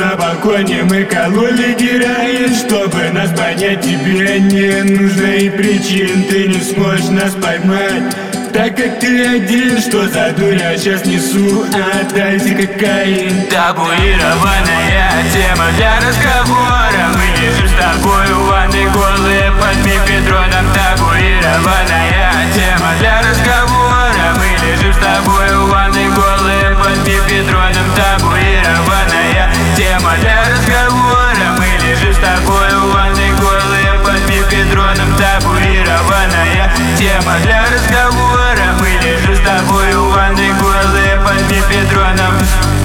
на балконе мы кололи героин. Чтобы нас понять, тебе не нужно и причин. Ты не сможешь нас поймать, так как ты один. Что за дурь я сейчас несу? Отдайте кокаин. Табуированная тема для разговора. Мы лежим с тобой у ванны голые под мефедроном. Табуированная тема для разговора. Мы лежим с тобой у ванны голые под мефедроном. Табуированная тема для разговора. Мы лежим с тобой у ванны голые под мефедроном. Табуированная тема для разговора. Мы лежим с тобой у ванны голые под мефедроном.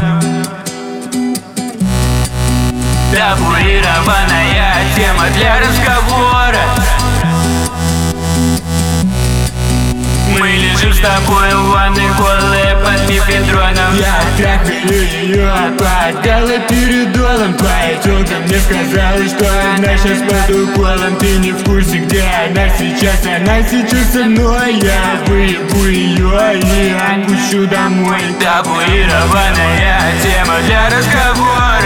Табуированная тема для разговора. Мы лежим с тобой у ванны голые под мефедроном. Я трахаю ее под галоперидолом. Твоя тёлка мне сказала, что она сейчас под уколом. Ты не в курсе, где она сейчас со мной. Я выебу ее и отпущу домой. Табуированная тема для разговора.